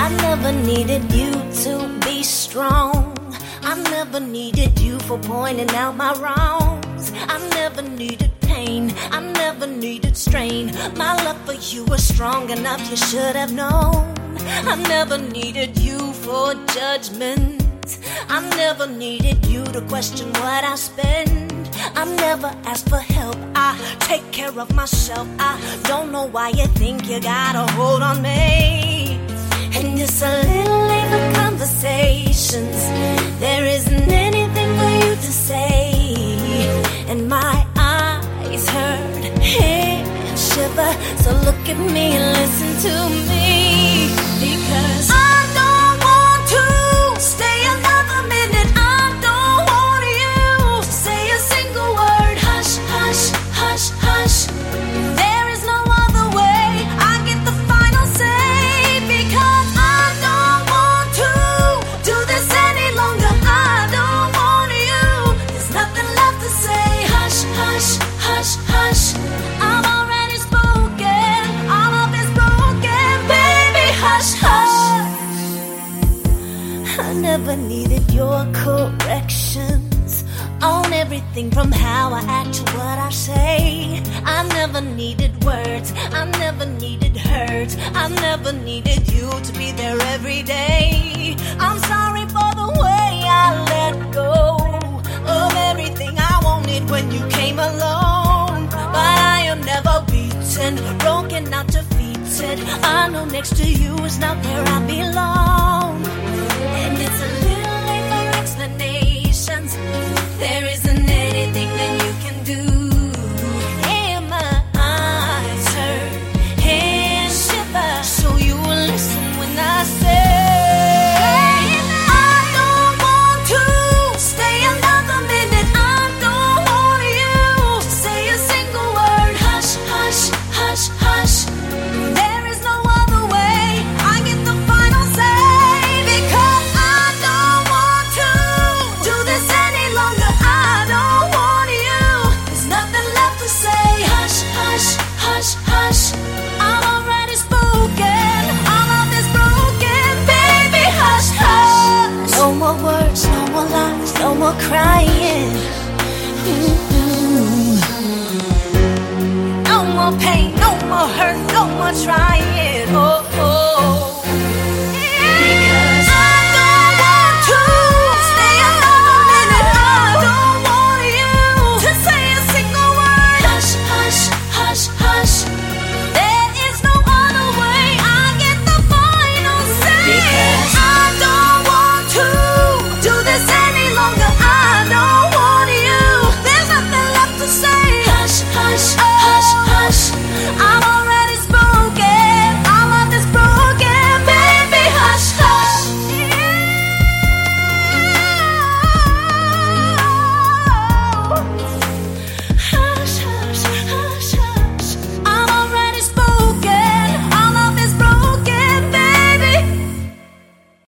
I never needed you to be strong. I never needed you for pointing out my wrongs. I never needed pain, I never needed strain. My love for you was strong enough, you should have known. I never needed you for judgment. I never needed you to question what I spend. I never asked for help, I take care of myself. I don't know why you think you got a hold on me. And it's a little late for conversations. There isn't anything for you to say. And my eyes hurt, hands shiver. So look at me and listen to me. Because I don't want to stay another minute. I don't want you to say a single word. Hush, hush, hush, hush. There is no other way. I get the final say. Because I don't want to do this any longer. I don't want you. There's nothing left to say. Hush, hush, hush, hush. I'm already spoken. All of it's broken. Baby, hush, hush. I never needed your corrections on everything from how I act to what I say. I never needed words, I never needed hurt. I never needed you to be there every day. I'm sorry for the way I let go of everything I wanted when you came along. But I am never beaten, broken, not defeated. I know next to you is not where I belong. And it's a little late for explanations. There isn't anything that you can do. And my eyes hurt, hands shiver. So you will listen when I say I don't want to stay another minute. I don't want you to say a single word. Hush, hush, hush, hush. There is no other way. I get the final say. Because I don't want to do this any longer. I don't want you. There's nothing left to say. Hush, hush, hush, hush. I'm already spoken. All of this broken. Baby, hush, hush. No more words, no more lies, no more crying. No more pain, no more hurt, no more trying. Oh, oh.